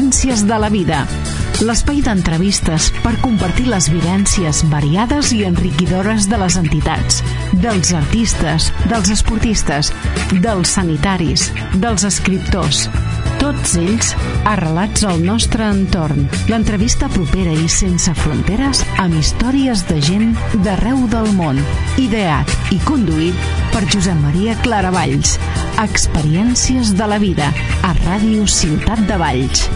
Experiències de la vida. L'espai d'entrevistes per compartir les vivències variades i enriquidores de les entitats, dels artistes, dels esportistes, dels sanitaris, dels escriptors. Tots ells arrelats al nostre entorn. L'entrevista propera i sense fronteres amb històries de gent d'arreu del món. Ideat i conduït per Josep Maria Claravalls. Experiències de la vida a Ràdio Ciutat de Valls.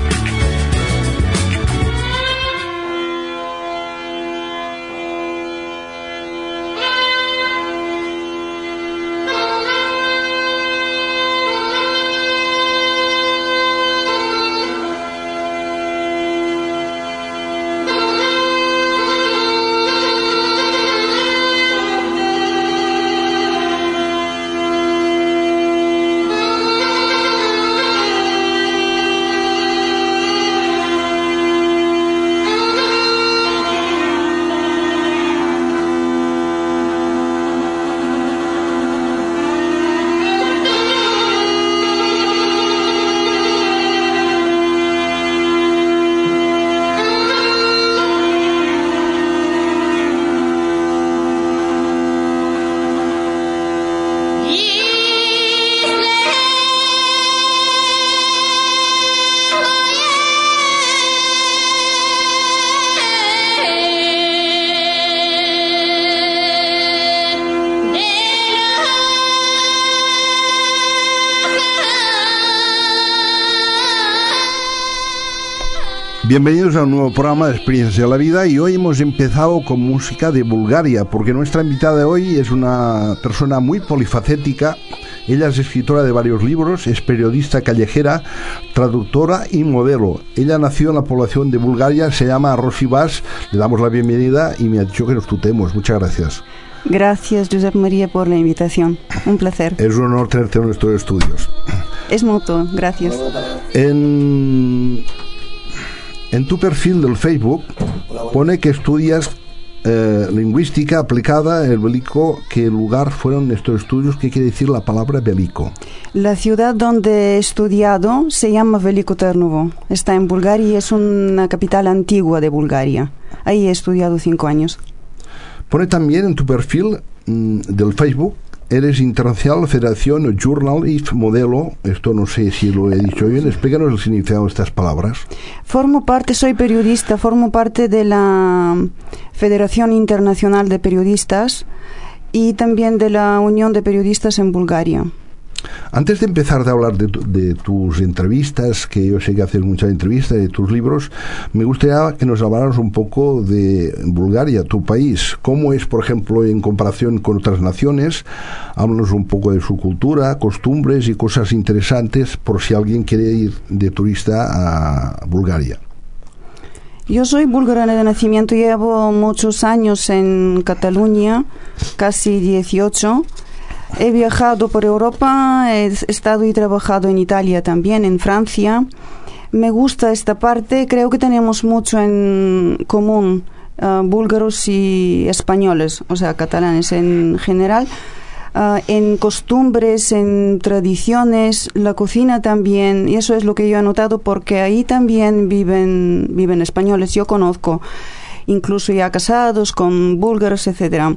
Bienvenidos a un nuevo programa de Experiencias de la Vida, y hoy hemos empezado con música de Bulgaria porque nuestra invitada de hoy es una persona muy polifacética. Ella es escritora de varios libros, es periodista callejera, traductora y modelo. Ella nació en la población de Bulgaria, se llama Rosy Bas. Le damos la bienvenida y me ha dicho que nos tutemos. Muchas gracias. Gracias, Josep María, por la invitación. Un placer. Es un honor tenerte en nuestros estudios. Es mutuo, gracias. En tu perfil del Facebook pone que estudias lingüística aplicada el bélico. ¿Qué lugar fueron estos estudios? ¿Qué quiere decir la palabra bélico? La ciudad donde he estudiado se llama Veliko Târnovo. Está en Bulgaria y es una capital antigua de Bulgaria. Ahí he estudiado 5 años. Pone también en tu perfil del Facebook: eres internacional Federación Journalist Modelo. Esto no sé si lo he dicho bien. Explícanos el significado de estas palabras. Soy periodista, formo parte de la Federación Internacional de Periodistas y también de la Unión de Periodistas en Bulgaria. Antes de empezar a hablar de tus entrevistas, que yo sé que haces muchas entrevistas, de tus libros, me gustaría que nos hablaras un poco de Bulgaria, tu país. ¿Cómo es, por ejemplo, en comparación con otras naciones? Háblanos un poco de su cultura, costumbres y cosas interesantes por si alguien quiere ir de turista a Bulgaria. Yo soy búlgara de nacimiento, llevo muchos años en Cataluña, casi 18. He viajado por Europa, he estado y trabajado en Italia también, en Francia. Me gusta esta parte, creo que tenemos mucho en común, búlgaros y españoles, o sea, catalanes en general, en costumbres, en tradiciones, la cocina también, y eso es lo que yo he notado porque ahí también viven españoles, yo conozco, incluso ya casados con búlgaros, etcétera.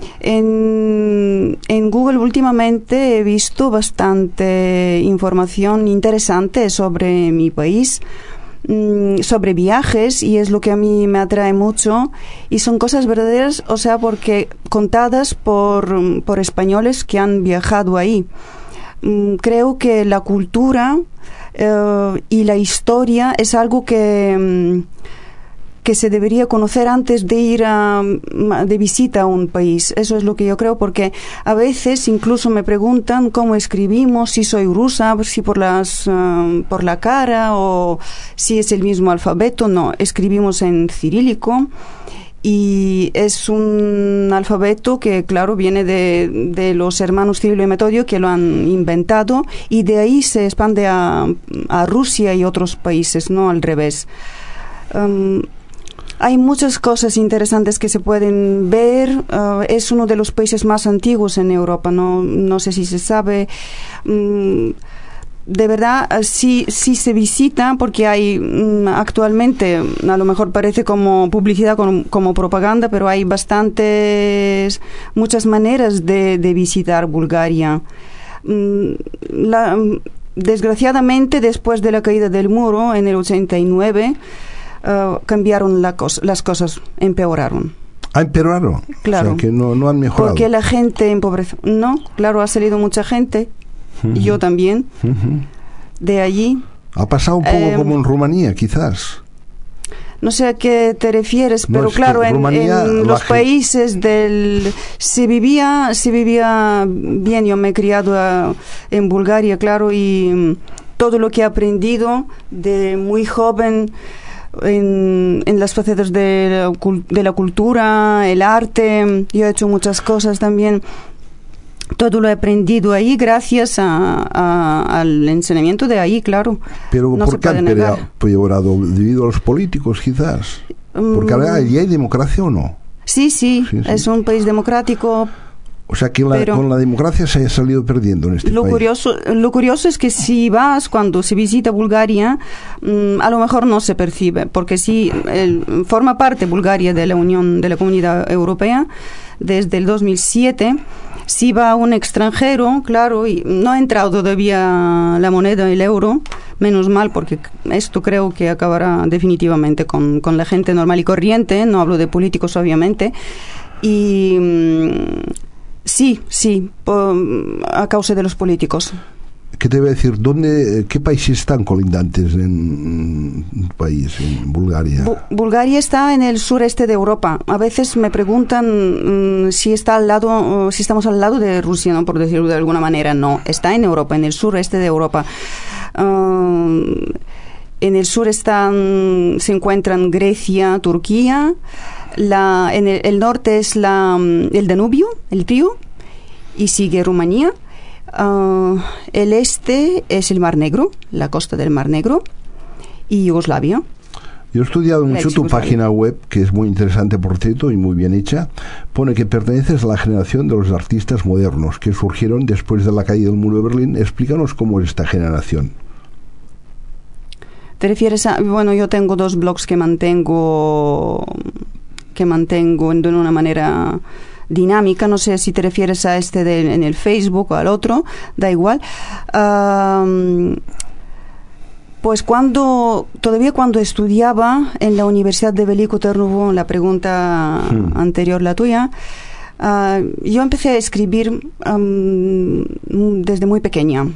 En Google últimamente he visto bastante información interesante sobre mi país, sobre viajes, y es lo que a mí me atrae mucho, y son cosas verdaderas, o sea, porque contadas por españoles que han viajado ahí. Creo que la cultura y la historia es algo que se debería conocer antes de ir de visita a un país. Eso es lo que yo creo, porque a veces incluso me preguntan cómo escribimos, si soy rusa, si por la cara, o si es el mismo alfabeto. No, escribimos en cirílico, y es un alfabeto que, claro, viene de los hermanos Cirilo y Metodio, que lo han inventado, y de ahí se expande a Rusia y otros países, no al revés. Hay muchas cosas interesantes que se pueden ver. Es uno de los países más antiguos en Europa. No sé si se sabe. de verdad sí se visita, porque hay actualmente, a lo mejor parece como publicidad, como propaganda, pero hay muchas maneras de visitar Bulgaria. Desgraciadamente, después de la caída del muro en el 89, cambiaron las cosas, empeoraron. ¿Empeoraron? Claro. O sea, que no han mejorado. Porque la gente empobreció. No, claro, ha salido mucha gente, y yo también, de allí. Ha pasado un poco como en Rumanía, quizás. No sé a qué te refieres, pero claro, en los países se vivía bien. Yo me he criado en Bulgaria, claro, y todo lo que he aprendido de muy joven en las facetas de la cultura, el arte, yo he hecho muchas cosas también. Todo lo he aprendido ahí gracias al enseñamiento de ahí, claro. Pero no ¿por qué han empeorado? ¿Debido a los políticos, quizás? Porque ahora allí hay democracia, ¿o no? Sí, es un país democrático. O sea que con la democracia se ha salido perdiendo en este país. Lo curioso es que cuando se visita Bulgaria, a lo mejor no se percibe, porque sí forma parte Bulgaria de la Unión de la Comunidad Europea desde el 2007. Si va un extranjero, claro, y no ha entrado todavía la moneda, el euro, menos mal, porque esto creo que acabará definitivamente con la gente normal y corriente, no hablo de políticos, obviamente, y sí, a causa de los políticos. ¿Qué te voy a decir? ¿Qué países están colindantes en Bulgaria? Bulgaria está en el sureste de Europa. A veces me preguntan si estamos al lado de Rusia, ¿no? Por decirlo de alguna manera. No, está en Europa, en el sureste de Europa. En el sur se encuentran Grecia, Turquía. En el norte es el Danubio, el río, y sigue Rumanía. El este es el Mar Negro, la costa del Mar Negro, y Yugoslavia. Yo he estudiado mucho tu página web, que es muy interesante, por cierto, y muy bien hecha. Pone que perteneces a la generación de los artistas modernos que surgieron después de la caída del muro de Berlín. Explícanos cómo es esta generación. ¿Te refieres a...? Bueno, yo tengo 2 blogs que mantengo de una manera dinámica. No sé si te refieres a en el Facebook o al otro, da igual. Pues cuando estudiaba en la Universidad de Veliko Tărnovo, la pregunta anterior, la tuya, yo empecé a escribir desde muy pequeña,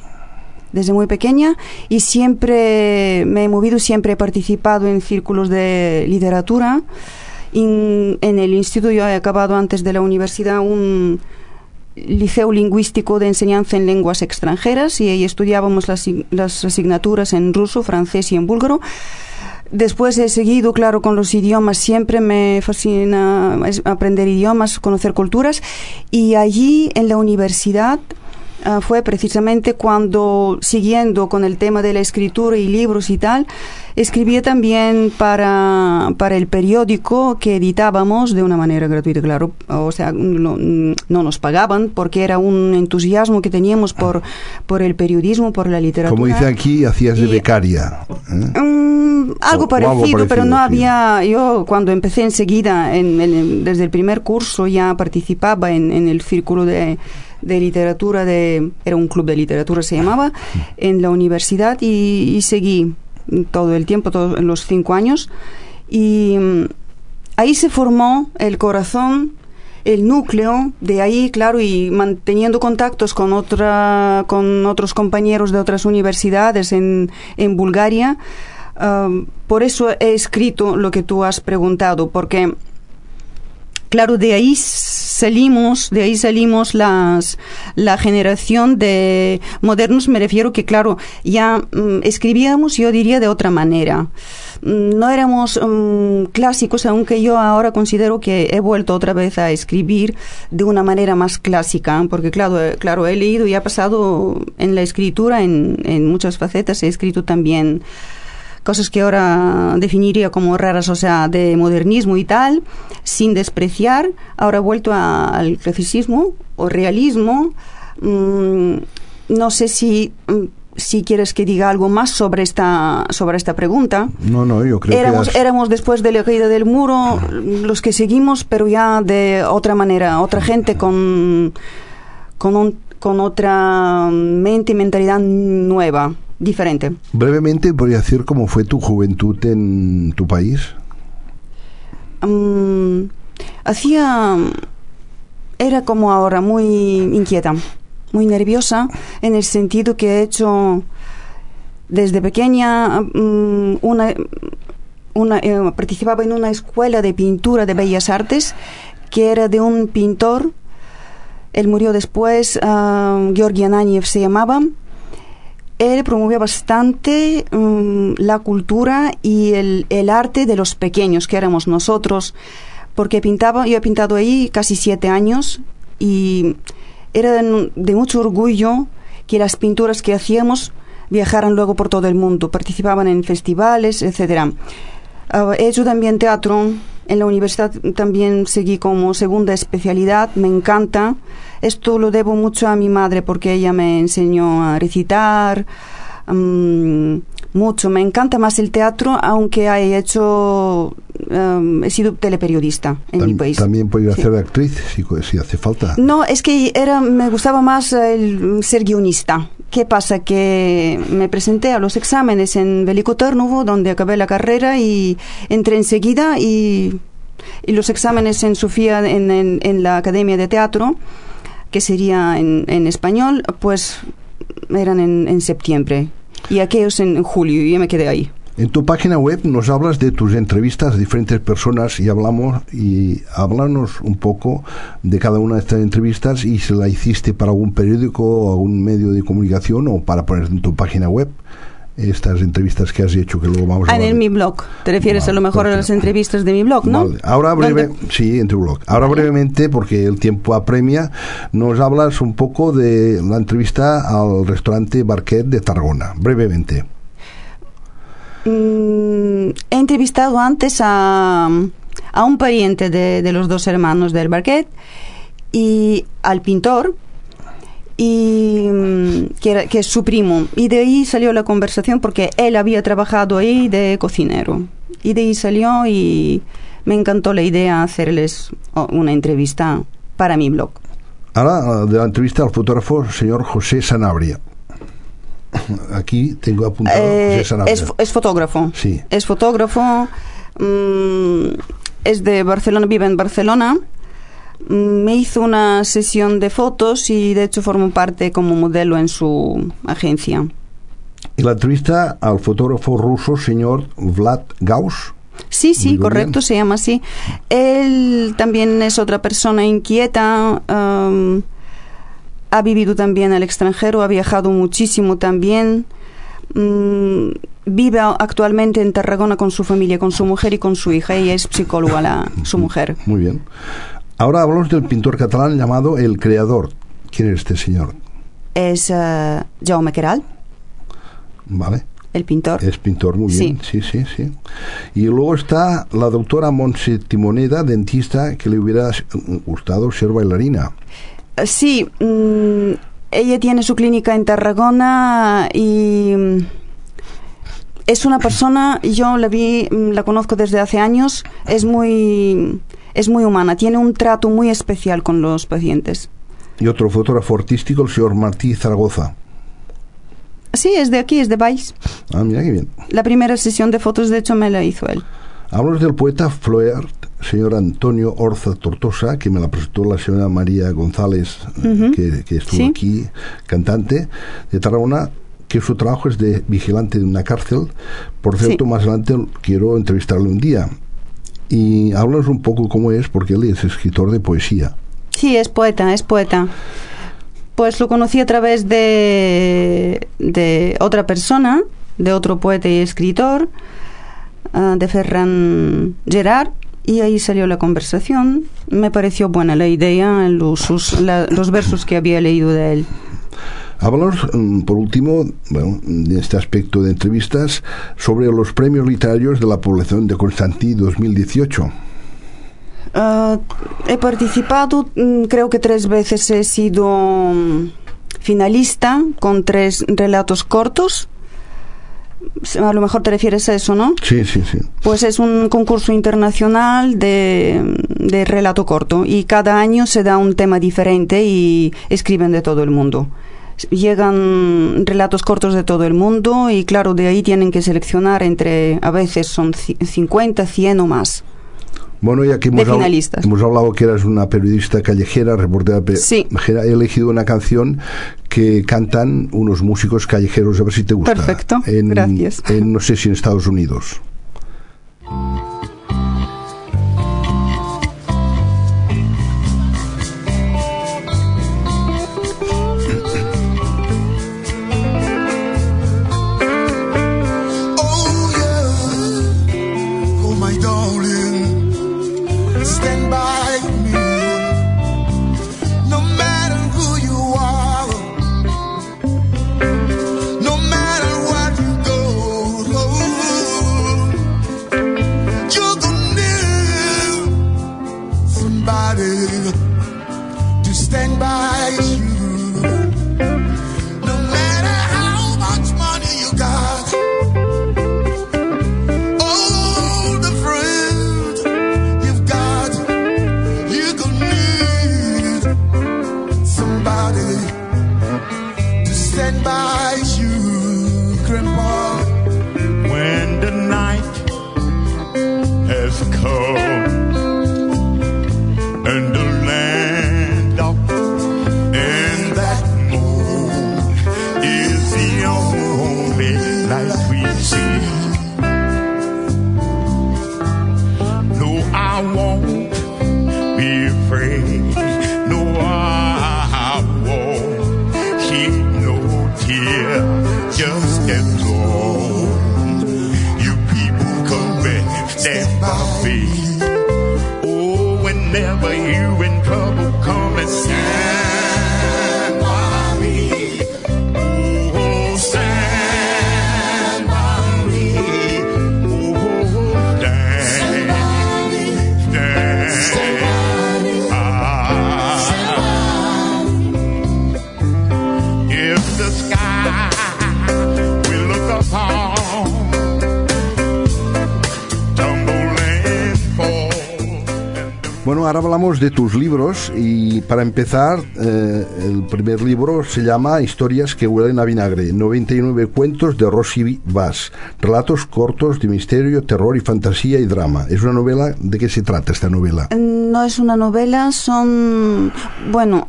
y siempre me he movido, siempre he participado en círculos de literatura. En el instituto yo he acabado antes de la universidad un liceo lingüístico de enseñanza en lenguas extranjeras, y ahí estudiábamos las asignaturas en ruso, francés y en búlgaro. Después he seguido, claro, con los idiomas. Siempre me fascina aprender idiomas, conocer culturas, y allí en la universidad fue precisamente cuando, siguiendo con el tema de la escritura y libros y tal, escribía también para el periódico que editábamos de una manera gratuita, claro. O sea, no nos pagaban, porque era un entusiasmo que teníamos por el periodismo, por la literatura. Como dice aquí, hacías de becaria. Algo parecido, pero no había... Yo cuando empecé enseguida, desde el primer curso, ya participaba en el círculo de literatura, era un club de literatura, se llamaba, en la universidad, y seguí todo el tiempo, todos los 5 años, y ahí se formó el corazón, el núcleo de ahí, claro, y manteniendo contactos con otros compañeros de otras universidades en Bulgaria. Por eso he escrito lo que tú has preguntado, porque claro, de ahí salimos la generación de modernos. Me refiero que, claro, ya escribíamos, yo diría, de otra manera. No éramos clásicos, aunque yo ahora considero que he vuelto otra vez a escribir de una manera más clásica, porque claro, he leído y he pasado en la escritura en muchas facetas. He escrito también cosas que ahora definiría como raras, o sea, de modernismo y tal, sin despreciar. Ahora he vuelto al clasicismo o realismo. No sé si si quieres que diga algo más sobre esta pregunta. No, yo creo éramos después de la caída del muro los que seguimos, pero ya de otra manera, otra gente con otra mente y mentalidad nueva, diferente. Brevemente, ¿podría decir cómo fue tu juventud en tu país? Era como ahora, muy inquieta, muy nerviosa, en el sentido que he hecho desde pequeña participaba en una escuela de pintura de Bellas Artes que era de un pintor. Él murió después, Georgi Ananiev se llamaba. Él promovía bastante la cultura y el arte de los pequeños, que éramos nosotros, porque yo he pintado ahí casi 7 años y era de mucho orgullo que las pinturas que hacíamos viajaran luego por todo el mundo, participaban en festivales, etcétera. He hecho también teatro. En la universidad también seguí como segunda especialidad, me encanta. Esto lo debo mucho a mi madre porque ella me enseñó a recitar mucho. Me encanta más el teatro, aunque he sido teleperiodista en mi país. También puedes hacer actriz si hace falta. No, es que me gustaba más ser guionista. ¿Qué pasa? Que me presenté a los exámenes en Veliko Tărnovo, donde acabé la carrera y entré enseguida y los exámenes en Sofía, en la Academia de Teatro, que sería en español, pues eran en septiembre y aquellos en julio y yo me quedé ahí. En tu página web nos hablas de tus entrevistas a diferentes personas y háblanos un poco de cada una de estas entrevistas y si la hiciste para algún periódico o algún medio de comunicación o para poner en tu página web estas entrevistas que has hecho, que luego vamos a hablar. En mi blog. Te refieres a lo mejor a las entrevistas de mi blog, ¿no? Vale. Ahora sí, en tu blog. Ahora brevemente, porque el tiempo apremia, nos hablas un poco de la entrevista al restaurante Barquet de Tarragona. Brevemente. He entrevistado antes a un pariente de los dos hermanos del Barquet y al pintor y que es su primo, y de ahí salió la conversación porque él había trabajado ahí de cocinero y de ahí salió y me encantó la idea hacerles una entrevista para mi blog. Ahora de la entrevista al fotógrafo señor José Sanabria. Aquí tengo apuntado José Sanabria. Es fotógrafo. Sí. Es fotógrafo. Es de Barcelona, vive en Barcelona. Me hizo una sesión de fotos y de hecho formo parte como modelo en su agencia. Y la entrevista al fotógrafo ruso señor Vlad Gauss. Sí, correcto, bien. Se llama así. Él también es otra persona inquieta. Ha vivido también al extranjero, ha viajado muchísimo también. Vive actualmente en Tarragona con su familia, con su mujer y con su hija. Ella es psicóloga, su mujer. Muy bien. Ahora hablamos del pintor catalán llamado El Creador. ¿Quién es este señor? Es Jaume Queralt. Vale. El pintor. Es pintor, muy bien. Sí. Y luego está la doctora Montse Timoneda, dentista, que le hubiera gustado ser bailarina. Sí, ella tiene su clínica en Tarragona y es una persona, yo la conozco desde hace años, es muy humana, tiene un trato muy especial con los pacientes. Y otro fotógrafo artístico, el señor Martí Zaragoza. Sí, es de aquí, es de Valls. Ah, mira qué bien. La primera sesión de fotos, de hecho, me la hizo él. Hablamos del poeta Flaubert, señor Antonio Orza Tortosa, que me la presentó la señora María González, que estuvo aquí, cantante de Tarragona, que su trabajo es de vigilante de una cárcel. Por cierto, más adelante quiero entrevistarle un día. Y háblanos un poco cómo es, porque él es escritor de poesía. Sí, es poeta. Pues lo conocí a través de otra persona, de otro poeta y escritor, de Ferran Gerard, y ahí salió la conversación. Me pareció buena la idea, los versos que había leído de él. Háblanos, por último, de este aspecto de entrevistas, sobre los premios literarios de la población de Constantí 2018. He participado, creo que 3 veces he sido finalista con 3 relatos cortos. A lo mejor te refieres a eso, ¿no? Sí, sí, sí. Pues es un concurso internacional de relato corto y cada año se da un tema diferente y escriben de todo el mundo. Llegan relatos cortos de todo el mundo y claro, de ahí tienen que seleccionar entre, a veces son 50, 100 o más. Bueno, ya que hemos hablado que eras una periodista callejera, reportera callejera, he elegido una canción que cantan unos músicos callejeros, a ver si te gusta. Perfecto, gracias. No sé si en Estados Unidos. Bueno, ahora hablamos de tus libros y para empezar, el primer libro se llama Historias que huelen a vinagre, 99 cuentos de Rosy Bas, relatos cortos de misterio, terror y fantasía y drama. ¿Es una novela? ¿De qué se trata esta novela? No es una novela, son... Bueno,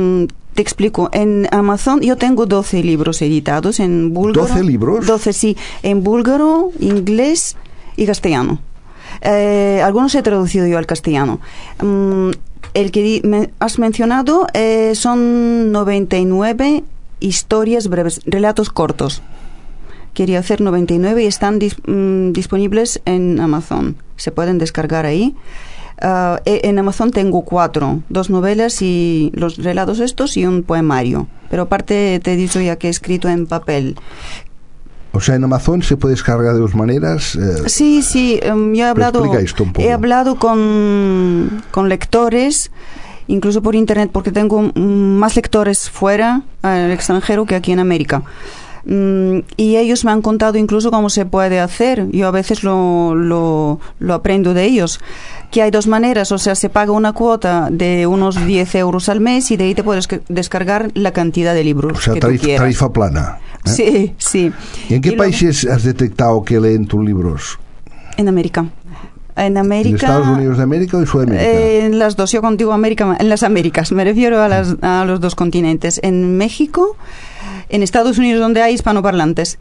te explico. En Amazon yo tengo 12 libros editados en búlgaro. ¿12 libros? 12, sí. En búlgaro, inglés y castellano. Algunos he traducido yo al castellano. El que has mencionado son 99 historias breves, relatos cortos. Quería hacer 99 y están disponibles en Amazon. Se pueden descargar ahí. En Amazon tengo 4, 2 novelas y los relatos estos y un poemario. Pero aparte te he dicho ya que he escrito en papel. O sea, en Amazon se puede descargar de 2 maneras. Sí, yo he hablado con lectores, incluso por internet, porque tengo más lectores fuera, en el extranjero, que aquí en América. Y ellos me han contado incluso cómo se puede hacer. Yo a veces lo aprendo de ellos. Que hay 2 maneras, o sea, se paga una cuota de unos 10 euros al mes y de ahí te puedes descargar la cantidad de libros que tú quieras. Tarifa plana. Sí, sí. ¿Y en qué países has detectado que leen tus libros? En América. ¿En Estados Unidos de América o en Sudamérica? En las dos. Yo contigo América, en las Américas. Me refiero a los 2 continentes. En México, en Estados Unidos, donde hay hispanoparlantes,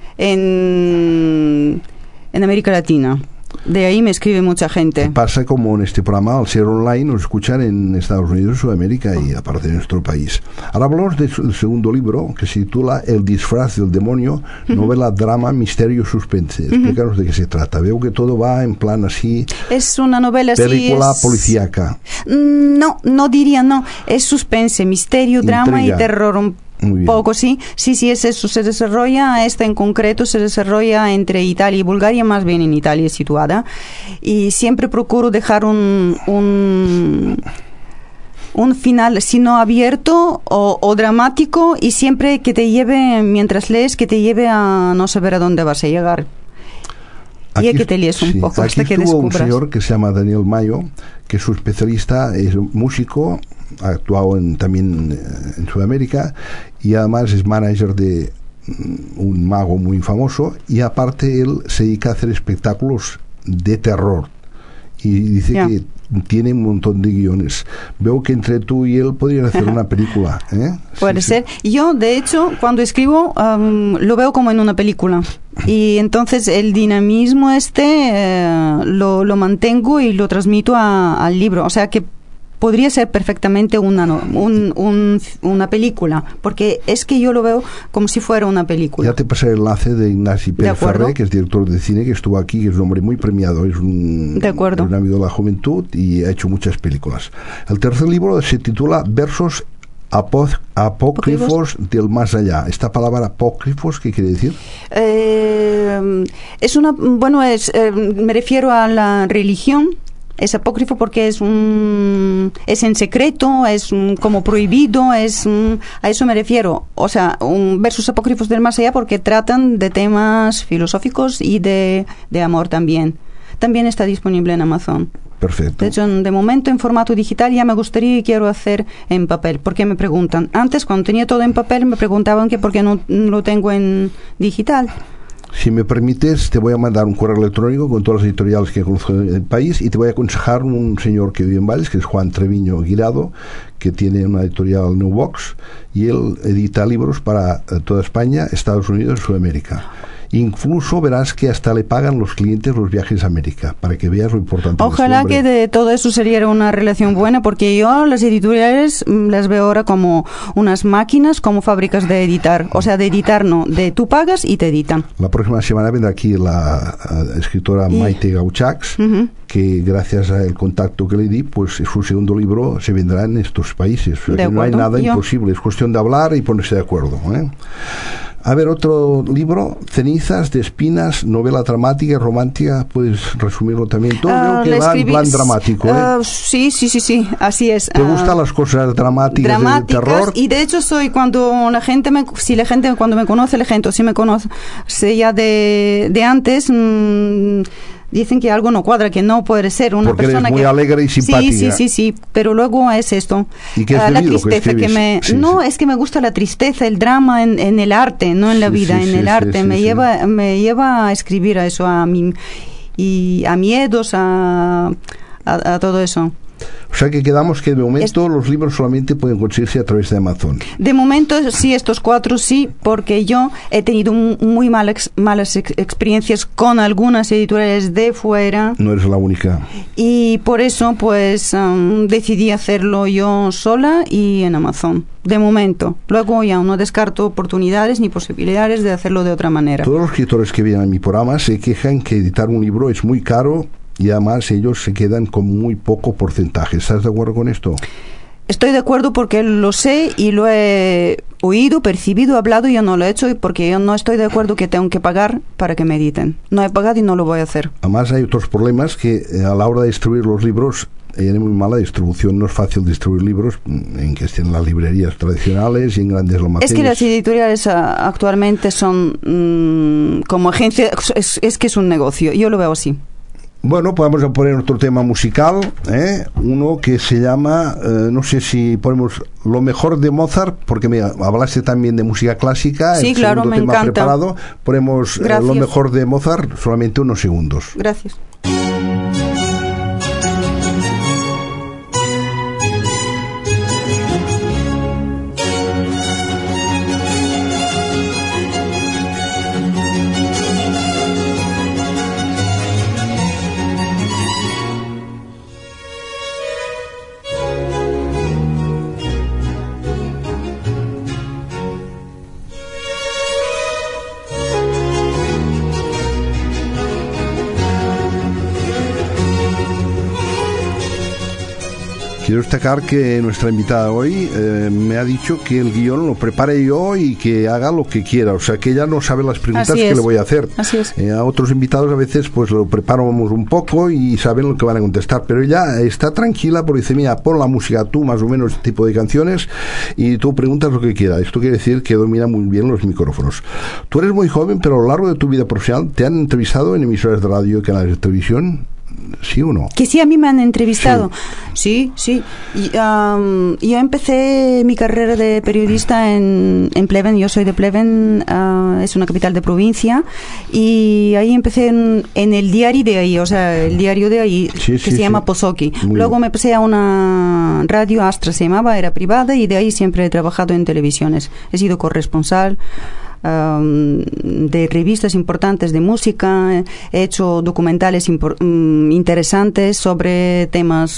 en América Latina. De ahí me escribe mucha gente. Pasa como en este programa, al ser online, nos escuchan en Estados Unidos, Sudamérica y aparte de nuestro país. Ahora hablamos del segundo libro, que se titula El disfraz del demonio, novela, drama, misterio, suspense. Explícanos de qué se trata. Veo que todo va en plan así... Es una novela así... Película policíaca. No diría no. Es suspense, misterio, drama y terror. Un poco, sí, es eso. Se desarrolla, esta en concreto se desarrolla entre Italia y Bulgaria, más bien en Italia situada, y siempre procuro dejar un final, sino abierto o dramático, y siempre que te lleve, mientras lees, que te lleve a no saber a dónde vas a llegar. Aquí, y hay que te líes un poco hasta que descubras. Un señor que se llama Daniel Mayo, que es su especialista, es músico, ha actuado también en Sudamérica, y además es manager de un mago muy famoso, y aparte él se dedica a hacer espectáculos de terror, y dice que tiene un montón de guiones. Veo que entre tú y él podrían hacer una película, ¿eh? Puede ser. Yo, de hecho, cuando escribo, lo veo como en una película. Y entonces el dinamismo lo mantengo y lo transmito al libro. O sea que podría ser perfectamente una película, porque es que yo lo veo como si fuera una película. Ya te pasé el enlace de Ignasi Pérez Ferrer, que es director de cine, que estuvo aquí, que es un hombre muy premiado, es un amigo de la juventud y ha hecho muchas películas. El tercer libro se titula Versos apócrifos del más allá. Esta palabra apócrifos, ¿qué quiere decir? Me refiero a la religión. Es apócrifo porque es en secreto, es como prohibido, a eso me refiero. O sea, versos apócrifos del más allá porque tratan de temas filosóficos y de amor también. También está disponible en Amazon. Perfecto. De hecho, de momento en formato digital ya me gustaría y quiero hacer en papel, porque me preguntan. Antes, cuando tenía todo en papel, me preguntaban que por qué no lo tengo en digital. Si me permites, te voy a mandar un correo electrónico con todas las editoriales que conozco en el país, y te voy a aconsejar un señor que vive en Valles, que es Juan Treviño Guirado, que tiene una editorial New Box, y él edita libros para toda España, Estados Unidos y Sudamérica. Incluso verás que hasta le pagan los clientes los viajes a América, para que veas lo importante. Ojalá que de todo eso sería una relación buena, porque yo las editoriales las veo ahora como unas máquinas, como fábricas de editar. O sea, de editar no, de tú pagas y te editan. La próxima semana vendrá aquí la escritora Maite Gauchax, que gracias al contacto que le di, pues su segundo libro se vendrá en estos países. O sea, que no hay nada imposible, es cuestión de hablar y ponerse de acuerdo, ¿eh? A ver, otro libro, Cenizas de espinas, novela dramática y romántica, puedes resumirlo también. Todo veo que va en plan dramático, ¿eh? Sí, así es. ¿Te gustan las cosas dramáticas de terror? Y de hecho cuando la gente cuando me conoce, la gente, o si me conoce ya de antes, dicen que algo no cuadra, que no puede ser una porque persona eres muy alegre y simpática. Sí, pero luego es esto. ¿Y qué es la tristeza es que me gusta la tristeza, el drama en el arte, no en la vida, en el arte. Me lleva a escribir a eso, a miedos, a todo eso. O sea que quedamos que de momento los libros solamente pueden conseguirse a través de Amazon. De momento sí, estos 4 sí, porque yo he tenido muy malas experiencias con algunas editoriales de fuera. No eres la única. Y por eso pues decidí hacerlo yo sola y en Amazon. De momento. Luego ya no descarto oportunidades ni posibilidades de hacerlo de otra manera. Todos los escritores que vienen a mi programa se quejan que editar un libro es muy caro, y además ellos se quedan con muy poco porcentaje. ¿Estás de acuerdo con esto? Estoy de acuerdo porque lo sé y lo he oído, percibido, hablado, y yo no lo he hecho porque yo no estoy de acuerdo que tengo que pagar para que me editen. No he pagado y no lo voy a hacer. Además hay otros problemas que a la hora de distribuir los libros hay muy mala distribución. No es fácil distribuir libros en que estén en las librerías tradicionales y en grandes almacenes. Es que las editoriales actualmente son como agencia, es que es un negocio. Yo lo veo así. Bueno, podemos poner otro tema musical, uno que se llama, no sé si ponemos Lo mejor de Mozart, porque me hablaste también de música clásica. Sí, claro, me tema encanta. Preparado. Ponemos Lo mejor de Mozart, solamente unos segundos. Gracias. Quiero destacar que nuestra invitada hoy me ha dicho que el guión lo prepare yo y que haga lo que quiera, o sea que ella no sabe las preguntas que le voy a hacer. Así es. A otros invitados a veces pues lo preparamos un poco y saben lo que van a contestar, pero ella está tranquila porque dice, mira, pon la música tú, más o menos este tipo de canciones, y tú preguntas lo que quieras. Esto quiere decir que domina muy bien los micrófonos. Tú eres muy joven, pero a lo largo de tu vida profesional ¿te han entrevistado en emisoras de radio y canales de televisión? ¿Sí o no? Que sí, a mí me han entrevistado. Sí. Y, yo empecé mi carrera de periodista en Pleven. Yo soy de Pleven, es una capital de provincia, y ahí empecé en el diario de ahí, o sea, el diario de ahí, que se llama Pozoki. Luego me pasé a una radio, Astra se llamaba, era privada, y de ahí siempre he trabajado en televisiones. He sido corresponsal de revistas importantes de música, he hecho documentales interesantes sobre temas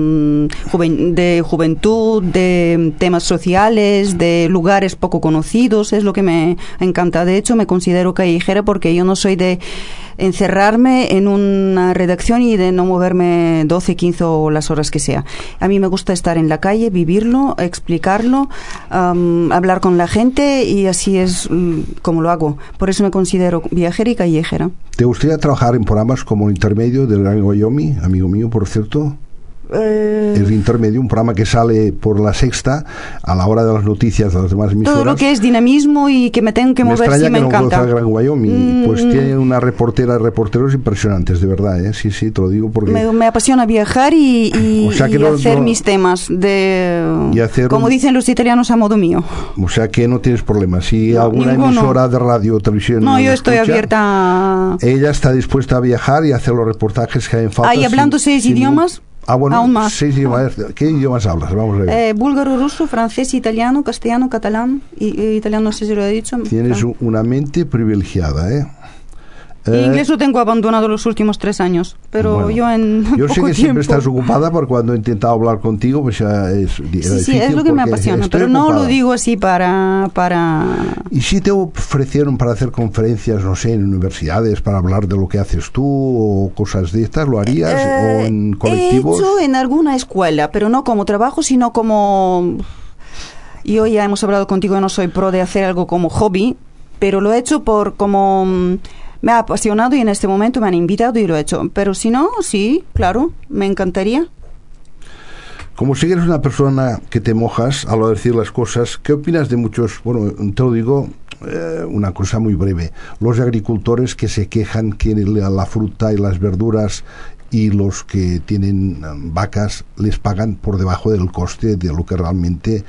de juventud, de temas sociales, de lugares poco conocidos. Es lo que me encanta. De hecho, me considero callejera porque yo no soy de encerrarme en una redacción y de no moverme 12, 15 o las horas que sea. A mí me gusta estar en la calle, vivirlo, explicarlo, hablar con la gente, y así es como lo hago. Por eso me considero viajera y callejera. ¿Te gustaría trabajar en programas como El Intermedio del Gran Wyoming, amigo mío, por cierto? El Intermedio, un programa que sale por La Sexta a la hora de las noticias de las demás emisoras. Todo lo que es dinamismo y que me tengo que mover, sí, me encanta. El Gran Wyoming, pues tiene una reporteros impresionantes, de verdad, ¿eh? Sí, te lo digo porque me apasiona viajar y, o sea que hacer mis temas como dicen los italianos, a modo mío. O sea que no tienes problemas. Si alguna emisora de radio o televisión yo estoy abierta. Ella está dispuesta a viajar y hacer los reportajes que hayan falta. Ahí hablando 6 idiomas. Bueno, aún más. 6 idiomas. ¿Qué idiomas hablas? Vamos a ver. Búlgaro, ruso, francés, italiano, castellano, catalán. Italiano, no sé si lo he dicho. Tienes una mente privilegiada, ¿eh? Inglés lo tengo abandonado los últimos 3 años, pero yo sé que siempre estás ocupada, porque cuando he intentado hablar contigo pues ya es difícil, es lo que me apasiona, pero no lo digo así para... ¿Y si te ofrecieron para hacer conferencias, no sé, en universidades, para hablar de lo que haces tú o cosas de estas, lo harías? ¿O en colectivos? He hecho en alguna escuela, pero no como trabajo, sino como... Yo ya hemos hablado contigo, no soy pro de hacer algo como hobby, pero lo he hecho me ha apasionado y en este momento me han invitado y lo he hecho. Pero si no, sí, claro, me encantaría. Como si eres una persona que te mojas a lo de decir las cosas, ¿qué opinas de muchos? Bueno, te lo digo, una cosa muy breve. Los agricultores que se quejan que la fruta y las verduras y los que tienen vacas les pagan por debajo del coste de lo que realmente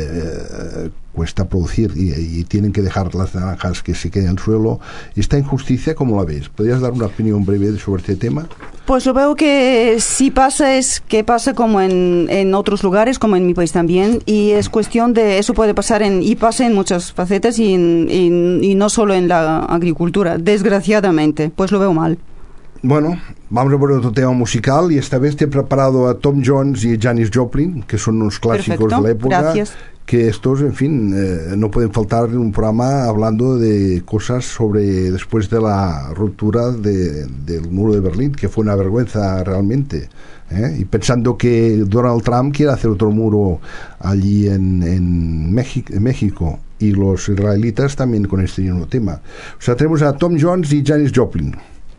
cuesta producir, y tienen que dejar las naranjas que se queden en el suelo. ¿Esta injusticia cómo la ves? ¿Podrías dar una opinión breve sobre este tema? Pues lo veo que sí pasa, es que pasa como en otros lugares, como en mi país también, y es cuestión de, eso puede pasar y pasa en muchas facetas y no solo en la agricultura, desgraciadamente, pues lo veo mal. Bueno, vamos a poner otro tema musical, y esta vez te he preparado a Tom Jones y Janis Joplin, que son unos clásicos. Perfecto, de la época. Gracias. Que estos, en fin, no pueden faltar en un programa hablando de cosas sobre después de la ruptura del muro de Berlín, que fue una vergüenza realmente, ¿eh? Y pensando que Donald Trump quiere hacer otro muro allí en México, y los israelitas también con este mismo tema. O sea, tenemos a Tom Jones y Janis Joplin.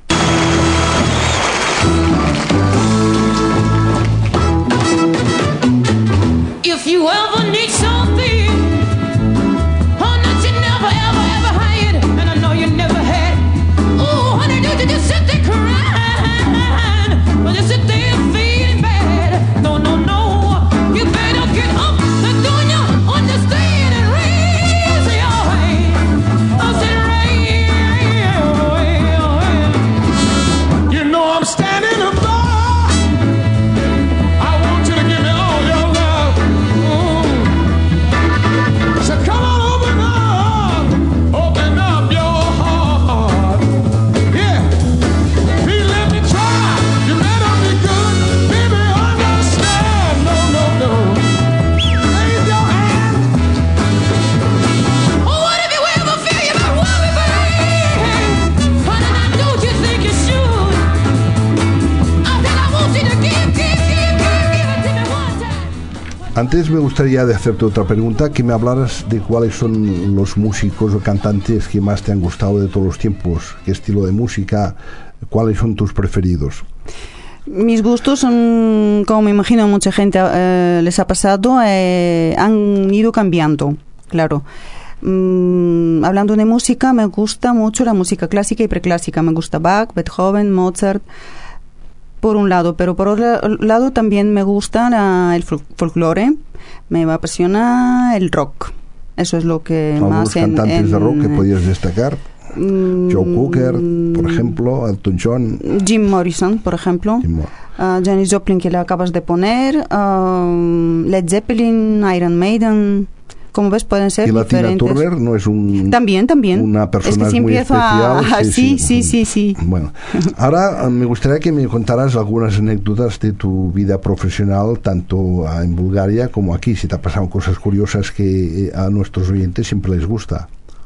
If you ever need something, oh, that you never, ever, ever had, and I know you never had. Oh, honey, you just sit there crying, or just sit there feeling bad. No, no, no, you better get up, do you understand, and raise your hand. I said, raise. You know I'm standing above. I want you to give me all your love. Antes me gustaría de hacerte otra pregunta, que me hablaras de cuáles son los músicos o cantantes que más te han gustado de todos los tiempos, qué estilo de música, cuáles son tus preferidos. Mis gustos son, como me imagino mucha gente les ha pasado, han ido cambiando, claro. Hablando de música, me gusta mucho la música clásica y preclásica. Me gusta Bach, Beethoven, Mozart, por un lado, pero por otro lado también me gusta el folclore, me apasiona el rock. Eso es lo que más cantantes de rock que podías destacar. Joe Cocker, por ejemplo, Elton John, Jim Morrison, por ejemplo, Janis Joplin, que le acabas de poner, Led Zeppelin, Iron Maiden. Como ves, pueden ser y diferentes. Y Tina Turner no es también una persona es que si muy especial. Sí. Bueno, ahora me gustaría que me contaras algunas anécdotas de tu vida profesional, tanto en Bulgaria como aquí, si te ha pasado cosas curiosas que a nuestros oyentes siempre les gusta.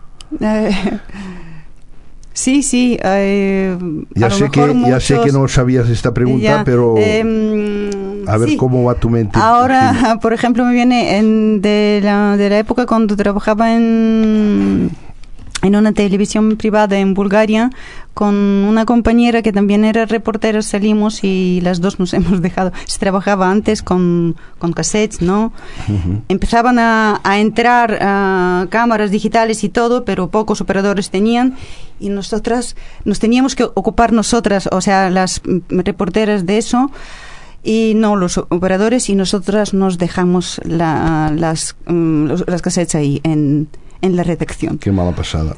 Sí. Ya sé que no sabías esta pregunta, pero a ver cómo va tu mente. Ahora, por ejemplo, me viene de la época cuando trabajaba en una televisión privada en Bulgaria con una compañera que también era reportera. Salimos y las dos nos hemos dejado. Se trabajaba antes con cassettes, ¿no? Uh-huh. Empezaban a entrar cámaras digitales y todo, pero pocos operadores tenían, y nosotras nos teníamos que ocupar nosotras, o sea, las reporteras, de eso, y no los operadores, y nosotras nos dejamos las cassettes ahí en la redacción. Qué mala pasada.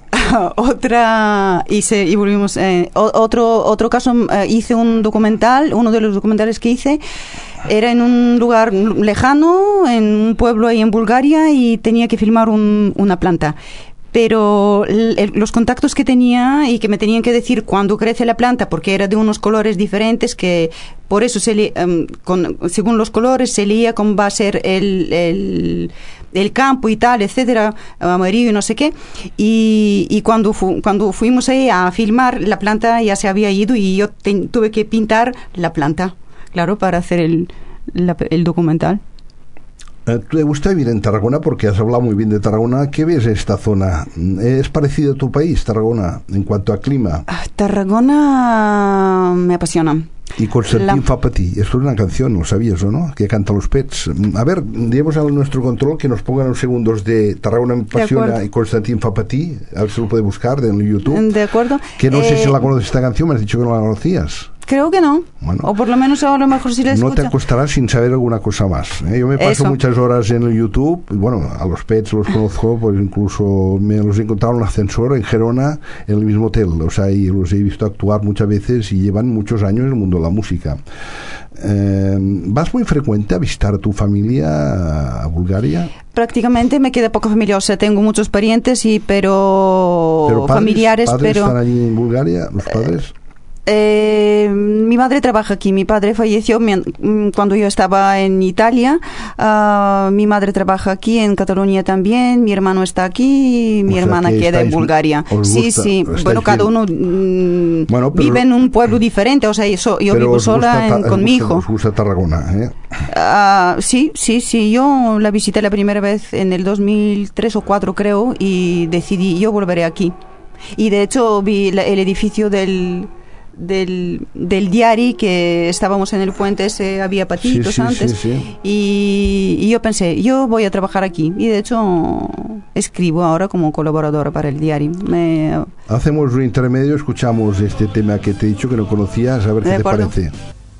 Y volvimos. Otro caso, hice un documental. Uno de los documentales que hice era en un lugar lejano, en un pueblo ahí en Bulgaria, y tenía que filmar una planta. Pero los contactos que tenía y que me tenían que decir cuándo crece la planta, porque era de unos colores diferentes, que por eso según los colores se leía cómo va a ser el campo y tal, etcétera, amarillo y no sé qué. Y cuando fuimos ahí a filmar, la planta ya se había ido y yo tuve que pintar la planta, claro, para hacer el documental. ¿Te gusta vivir en Tarragona? Porque has hablado muy bien de Tarragona. ¿Qué ves en esta zona? ¿Es parecido a tu país, Tarragona, en cuanto a clima? Tarragona me apasiona. Y Constantín fa patir. Esto es una canción, ¿lo sabías o no? Que canta los Pets. A ver, digamos a nuestro control que nos pongan unos segundos de Tarragona me apasiona y Constantín fa patir. A ver si lo puede buscar en YouTube. De acuerdo. Que no sé si la conoces esta canción, me has dicho que no la conocías. Creo que no. Bueno, o por lo menos ahora mejor si la escucha. No te acostarás sin saber alguna cosa más. Yo me paso muchas horas en el YouTube. Y bueno, a los Pets los conozco, pues incluso me los he encontrado en un ascensor en Gerona, en el mismo hotel. O sea, y los he visto actuar muchas veces y llevan muchos años en el mundo de la música. ¿Vas muy frecuente a visitar a tu familia a Bulgaria? Prácticamente me queda poca familia. O sea, tengo muchos parientes, pero padres, familiares. ¿Padres están allí en Bulgaria, los padres? Mi madre trabaja aquí. Mi padre falleció cuando yo estaba en Italia. Mi madre trabaja aquí en Cataluña también. Mi hermano está aquí. Mi hermana queda en Bulgaria. Sí. Bueno, cada uno vive en un pueblo diferente. O sea, yo vivo sola con mi hijo. ¿Os gusta Tarragona? Sí. Yo la visité la primera vez en el 2003 o 2004, creo, y decidí, yo volveré aquí. Y de hecho vi el edificio del diario, que estábamos en el puente ese, había patitos antes. Sí. Y yo pensé, yo voy a trabajar aquí, y de hecho escribo ahora como colaboradora para el diario. Hacemos un intermedio, escuchamos este tema que te he dicho que no conocías, a ver qué te parece.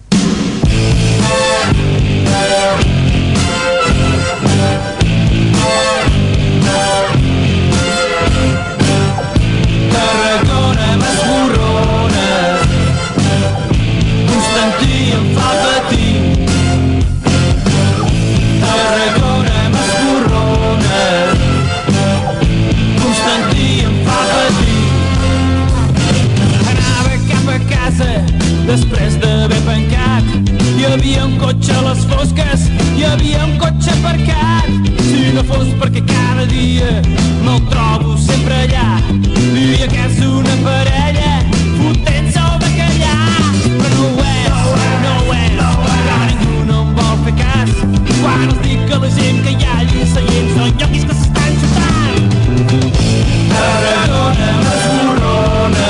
Després d'haver pencat, hi havia un cotxe a les fosques, hi havia un cotxe aparcat. Si no fos perquè cada dia me'l trobo sempre allà, diria que és una parella fotent-se el bacallà. Però no ho és, encara ningú no em vol fer cas quan els dic que de la gent que hi ha allí seient són lloquis que s'estan xutant. Tarragona m'esborrona,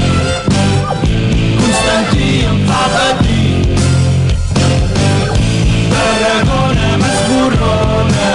Constantí em fa patir. Tarragona m'esborrona,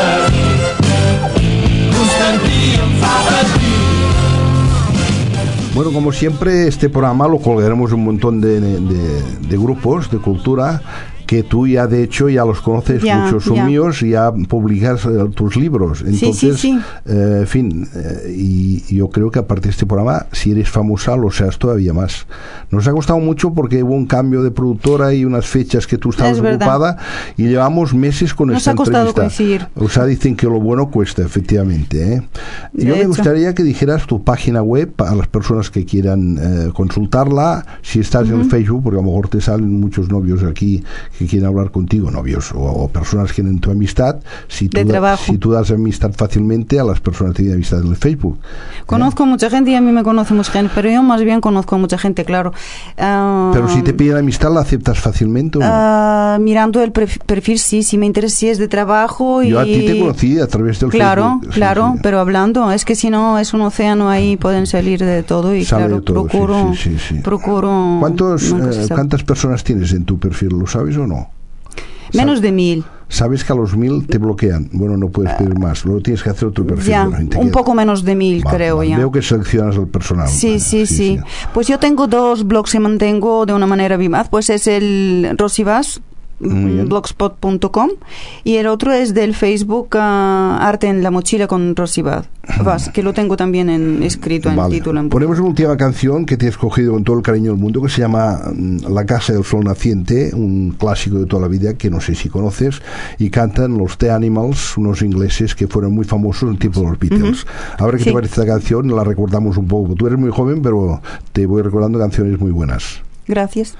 Constantí em fa patir. Bueno, como siempre, este programa lo colgaremos en un montón de grupos de cultura que tú ya de hecho ya los conoces, muchos son míos, y ya publicas tus libros. Entonces, sí. En fin, y yo creo que a partir de este programa, si eres famosa, lo seas todavía más. Nos ha costado mucho porque hubo un cambio de productora y unas fechas que tú estabas ocupada, y llevamos meses con esta entrevista. Nos ha costado coincidir. O sea, dicen que lo bueno cuesta, efectivamente, ¿eh? Yo me gustaría que dijeras tu página web a las personas que quieran consultarla, si estás en Facebook, porque a lo mejor te salen muchos novios aquí que quieren hablar contigo, novios o personas que tienen tu amistad, si tú das amistad fácilmente a las personas que tienen amistad en el Facebook. Conozco mucha gente y a mí me conoce mucha gente, pero yo más bien conozco a mucha gente, claro. Pero si te piden amistad, ¿la aceptas fácilmente o no? Mirando el perfil, sí, si me interesa, si es de trabajo. Yo a ti te conocí a través del Facebook. Claro, sí. Pero hablando, es que si no es un océano ahí, pueden salir de todo y sale claro, de todo, procuro. ¿Cuántas personas tienes en tu perfil? ¿Lo sabes o no? Menos de 1000. Sabes que a los 1000 te bloquean. Bueno, no puedes pedir más. Luego tienes que hacer otro perfil. Ya, un poco menos de 1000, creo ya. Veo que seleccionas el personal. Sí. Pues yo tengo 2 blogs que mantengo de una manera vivaz. Pues es el Rosibas, blogspot.com, y el otro es del Facebook Arte en la mochila con Rosibas, que lo tengo también escrito en el título. Ponemos una última canción que te he escogido con todo el cariño del mundo, que se llama La casa del sol naciente, un clásico de toda la vida que no sé si conoces, y cantan los The Animals, unos ingleses que fueron muy famosos en el tiempo de los Beatles. A ver qué te parece esta canción, la recordamos un poco. Tú eres muy joven, pero te voy recordando canciones muy buenas. Gracias.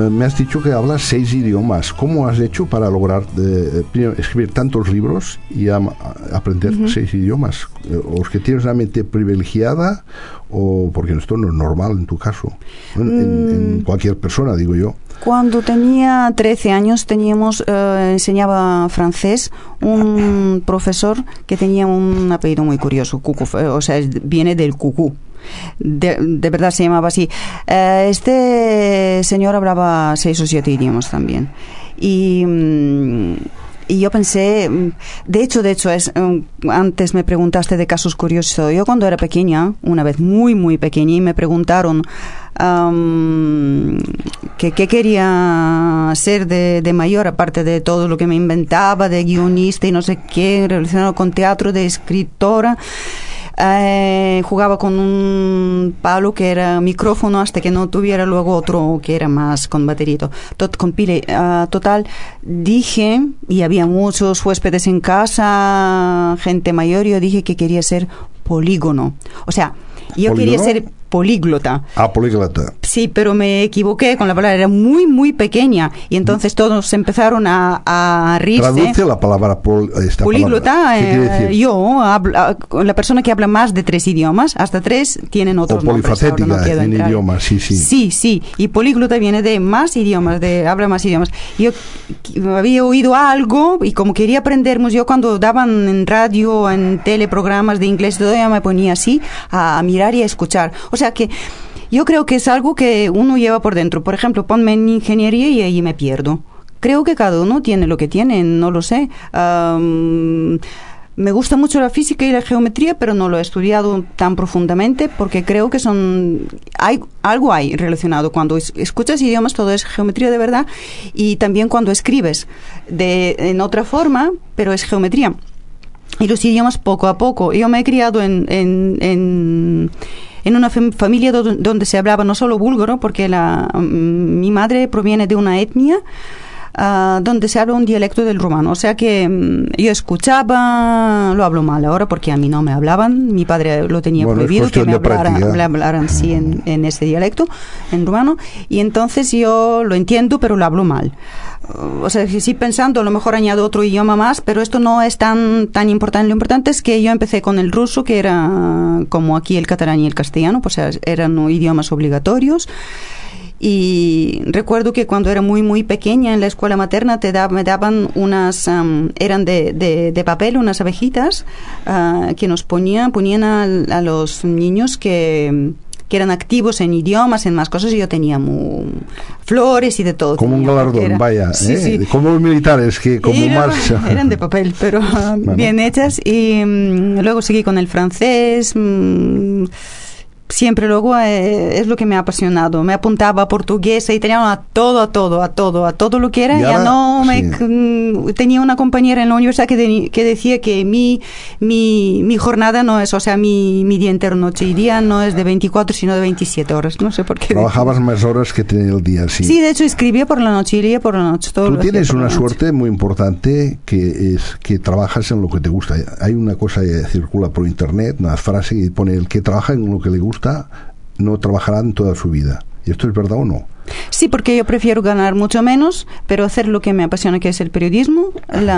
me has dicho que hablas 6 idiomas. ¿Cómo has hecho para lograr primero, escribir tantos libros y aprender 6 idiomas? ¿O es que tienes una mente privilegiada? ¿O porque esto no es normal en tu caso? En cualquier persona, digo yo. Cuando tenía 13 años enseñaba francés un profesor que tenía un apellido muy curioso, Cucú, o sea, viene del Cucú. De verdad se llamaba así. Este señor hablaba 6 o 7 idiomas también. Y yo pensé, de hecho, antes me preguntaste de casos curiosos. Yo cuando era pequeña, una vez muy, muy pequeña, y me preguntaron qué quería ser de mayor, aparte de todo lo que me inventaba, de guionista y no sé qué, relacionado con teatro, de escritora. Jugaba con un palo que era micrófono hasta que no tuviera luego otro que era más con baterito, con pila. Total, dije, y había muchos huéspedes en casa, gente mayor, yo dije que quería ser polígono. O sea, yo quería ser políglota. Políglota. Sí, pero me equivoqué con la palabra, era muy, muy pequeña. Y entonces todos empezaron a reírse. Traduce la palabra políglota. La persona que habla más de 3 idiomas, hasta 3 tienen otros nombres. O polifacética en idiomas, sí. Sí. Y políglota viene de más idiomas, habla más idiomas. Yo había oído algo y como quería aprender, yo cuando daban en radio, en teleprogramas de inglés, todo ya me ponía así a mirar y a escuchar. O sea que yo creo que es algo que uno lleva por dentro. Por ejemplo, ponme en ingeniería y ahí me pierdo. Creo que cada uno tiene lo que tiene, no lo sé. Me gusta mucho la física y la geometría, pero no lo he estudiado tan profundamente porque creo que algo hay relacionado. Cuando escuchas idiomas, todo es geometría de verdad, y también cuando escribes en otra forma, pero es geometría. Y los idiomas poco a poco. Yo me he criado en una familia donde se hablaba no solo búlgaro, porque mi madre proviene de una etnia donde se habla un dialecto del rumano. O sea que yo escuchaba, lo hablo mal ahora porque a mí no me hablaban, mi padre lo tenía prohibido que me hablaran sí en ese dialecto, en rumano, y entonces yo lo entiendo pero lo hablo mal. O sea, sí, pensando, a lo mejor añado otro idioma más, pero esto no es tan importante. Lo importante es que yo empecé con el ruso, que era como aquí el catalán y el castellano, pues eran idiomas obligatorios. Y recuerdo que cuando era muy, muy pequeña en la escuela materna me daban unas, eran de papel, unas abejitas que nos ponían a los niños que eran activos en idiomas, en más cosas, y yo tenía flores y de todo. Como un galardón, vaya, sí. Como los militares, que como marcha. Eran de papel, pero bueno, bien hechas. Y luego seguí con el francés. Siempre luego es lo que me ha apasionado. Me apuntaba a portugués, a italiano, a todo lo que era. Tenía una compañera en la universidad que decía que mi jornada no es, o sea, mi día entero, noche y día, no es de 24, sino de 27 horas. No sé por qué. Trabajabas más horas que tenía el día, sí. Sí, de hecho escribía por la noche y leía por la noche. Tú tienes una suerte muy importante, que es que trabajas en lo que te gusta. Hay una cosa que circula por internet, una frase que pone: el que trabaja en lo que le gusta no trabajará en toda su vida. ¿Y esto es verdad o no? Sí, porque yo prefiero ganar mucho menos, pero hacer lo que me apasiona, que es el periodismo,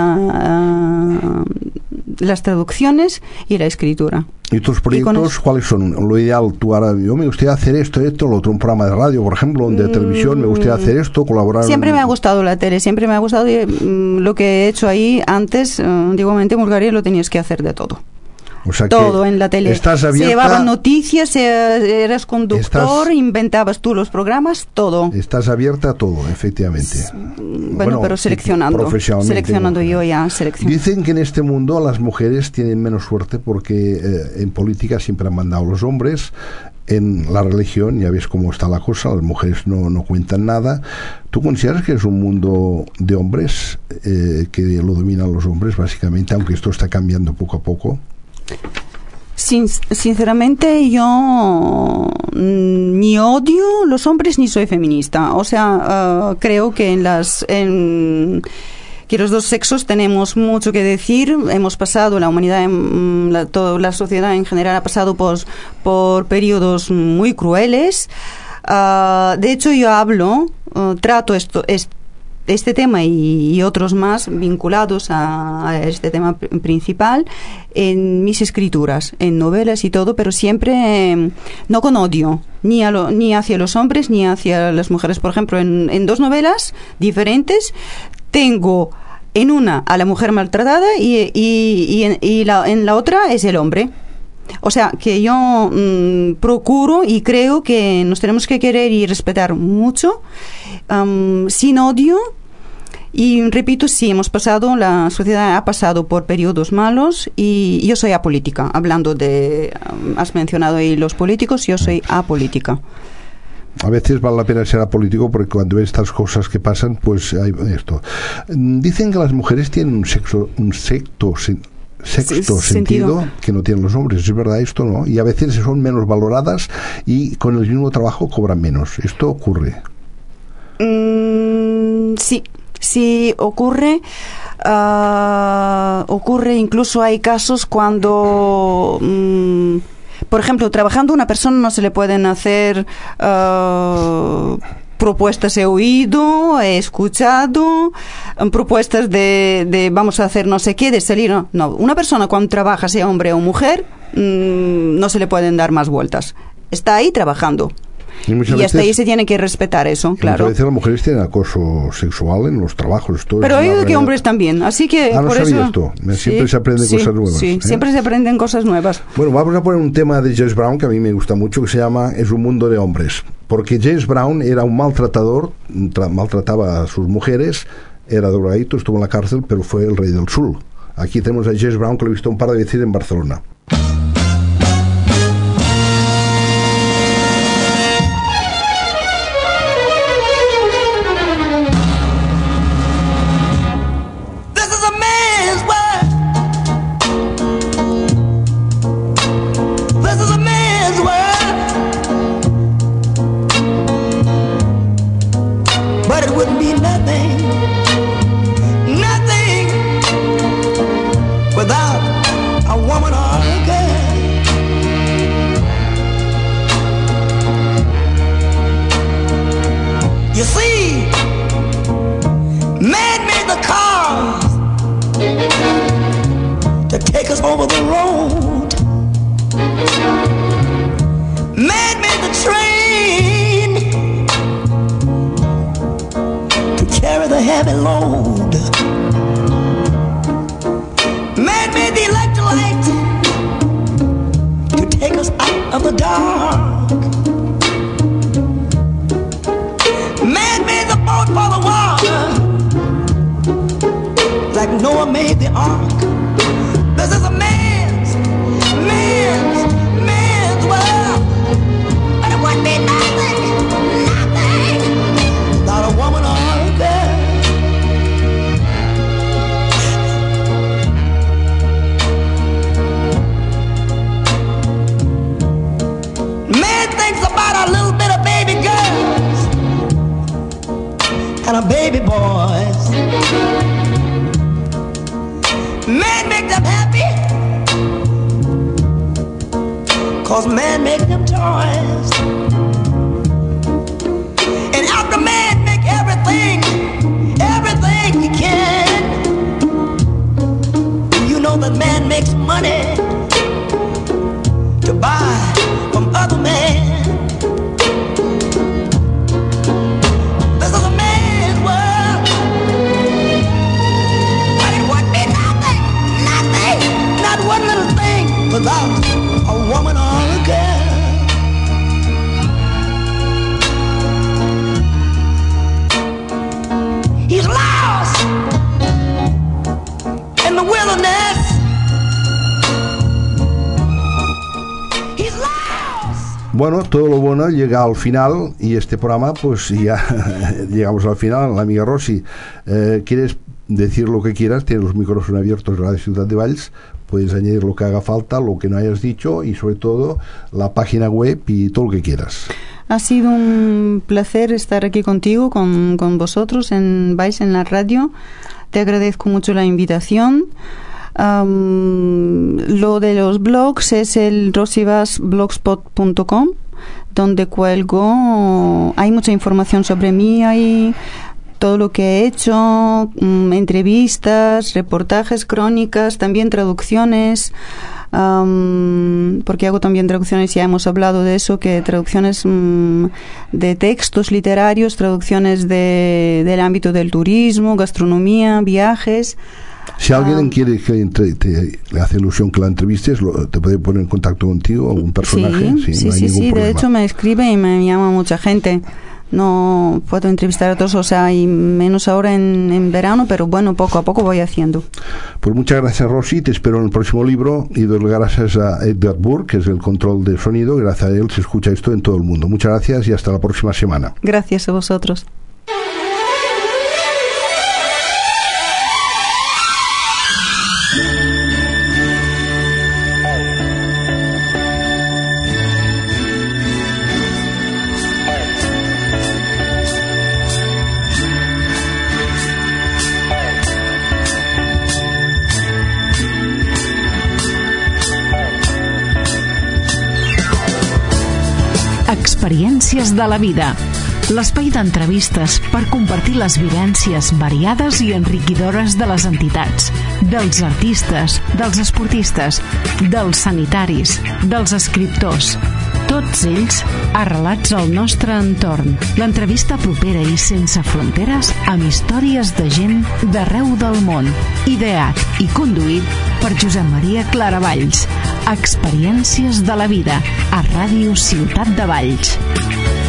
las traducciones y la escritura. ¿Y tus proyectos cuáles son? Lo ideal, tú ahora, yo me gustaría hacer esto, lo otro, un programa de radio, por ejemplo, de televisión, me gustaría hacer esto, colaborar. Siempre me ha gustado la tele, siempre me ha gustado lo que he hecho ahí antes. Antiguamente en Bulgaria lo tenías que hacer de todo. O sea, todo en la tele. Estás abierta, se llevaban noticias, eras conductor, inventabas tú los programas, todo. Estás abierta a todo, efectivamente. Bueno, pero seleccionando yo ya selecciono. Dicen que en este mundo las mujeres tienen menos suerte porque en política siempre han mandado los hombres. En la religión ya ves cómo está la cosa, las mujeres no cuentan nada. ¿Tú consideras que es un mundo de hombres, que lo dominan los hombres básicamente, aunque esto está cambiando poco a poco? Sinceramente yo ni odio los hombres ni soy feminista. O sea, creo que que los dos sexos tenemos mucho que decir. Hemos pasado, la humanidad, toda la sociedad en general ha pasado por periodos muy crueles. De hecho, yo trato este tema y otros más vinculados a este tema principal en mis escrituras, en novelas y todo, pero siempre no con odio, ni hacia los hombres ni hacia las mujeres. Por ejemplo, en 2 novelas diferentes tengo en una a la mujer maltratada y en la otra es el hombre. O sea, que yo procuro y creo que nos tenemos que querer y respetar mucho, sin odio. Y repito, sí, la sociedad ha pasado por periodos malos y yo soy apolítica. Hablando has mencionado ahí los políticos, yo soy apolítica. A veces vale la pena ser apolítico porque cuando ves estas cosas que pasan, pues hay esto. Dicen que las mujeres tienen un sexto sentido que no tienen los hombres. ¿Es verdad esto, no? Y a veces son menos valoradas y con el mismo trabajo cobran menos. ¿Esto ocurre? Sí, ocurre. Incluso hay casos cuando... por ejemplo, trabajando una persona no se le pueden hacer propuestas, he oído, he escuchado, propuestas de vamos a hacer no sé qué, de salir. No, una persona cuando trabaja, sea hombre o mujer, no se le pueden dar más vueltas. Está ahí trabajando. Y hasta ahí se tiene que respetar eso, claro. Muchas veces las mujeres tienen acoso sexual en los trabajos. Pero hay que hombres también, así que no por sabía eso... esto. Siempre se aprenden cosas nuevas. Sí, siempre se aprenden cosas nuevas. Bueno, vamos a poner un tema de James Brown que a mí me gusta mucho, que se llama Es un mundo de hombres. Porque James Brown era un maltratador, maltrataba a sus mujeres, era drogadicto, estuvo en la cárcel, pero fue el rey del soul. Aquí tenemos a James Brown, que lo he visto un par de veces en Barcelona. Over the road, man made the train to carry the heavy load, man made the electric light to take us out of the dark, man made the boat for the water like Noah made the ark. This is a man's world. But it wouldn't be nothing without a woman or a girl. Man thinks about a little bit of baby girls and a baby boys. Man make them happy, 'cause man make them toys. And after man make everything he can, you know that man makes money to buy from other men. This is a man's world. Not one little thing without a woman or a girl. He's lost in the wilderness. He's lost. Bueno, todo lo bueno llega al final y este programa, pues ya llegamos al final. Amiga Rosy, ¿quieres decir lo que quieras? Tienes los micrófonos abiertos en Radio Ciudad de Valls. Puedes añadir lo que haga falta, lo que no hayas dicho y sobre todo la página web y todo lo que quieras. Ha sido un placer estar aquí contigo, con vosotros en Valls en la radio. Te agradezco mucho la invitación. Lo de los blogs es el rosybasblogspot.com. donde cuelgo, hay mucha información sobre mí, hay todo lo que he hecho, entrevistas, reportajes, crónicas, también traducciones, porque hago también traducciones, ya hemos hablado de eso, que traducciones de textos literarios, traducciones del ámbito del turismo, gastronomía, viajes. Si alguien quiere que le hace ilusión que la entrevistes, te puede poner en contacto contigo, algún personaje. Sí, de hecho me escribe y me llama mucha gente. No puedo entrevistar a otros, o sea, y menos ahora en verano, pero bueno, poco a poco voy haciendo. Pues muchas gracias, Rosy, te espero en el próximo libro, y doy gracias a Edgar Burr, que es el control de sonido. Gracias a él se escucha esto en todo el mundo. Muchas gracias y hasta la próxima semana. Gracias a vosotros. Experiències de la vida. L'espai d'entrevistes per compartir les vivències variades i enriquidores de les entitats, dels artistes, dels esportistes, dels sanitaris, dels escriptors. Tots ells arrelats al nostre entorn. L'entrevista propera i sense fronteres amb històries de gent d'arreu del món. Ideat i conduït per Josep Maria Claravalls. Experiències de la vida a Ràdio Ciutat de Valls.